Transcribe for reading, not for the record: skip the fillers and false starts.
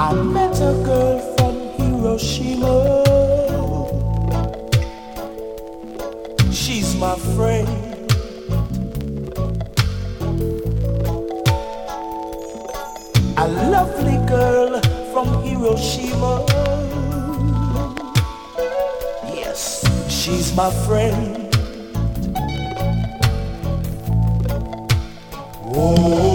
I met a girl from Hiroshima. She's my friend. A lovely girl from Hiroshima. Yes, she's my friend. Oh.